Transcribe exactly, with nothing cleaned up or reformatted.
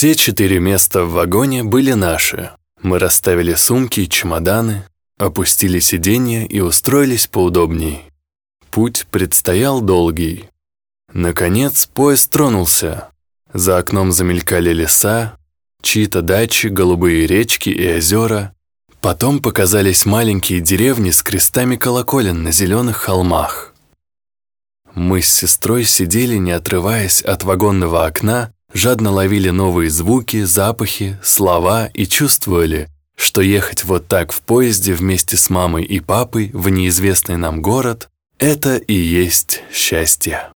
Все четыре места в вагоне были наши. Мы расставили сумки и чемоданы, опустили сиденья и устроились поудобней. Путь предстоял долгий. Наконец поезд тронулся. За окном замелькали леса, чьи-то дачи, голубые речки и озера. Потом показались маленькие деревни с крестами колоколен на зеленых холмах. Мы с сестрой сидели, не отрываясь от вагонного окна, жадно ловили новые звуки, запахи, слова и чувствовали, что ехать вот так в поезде вместе с мамой и папой в неизвестный нам город – это и есть счастье.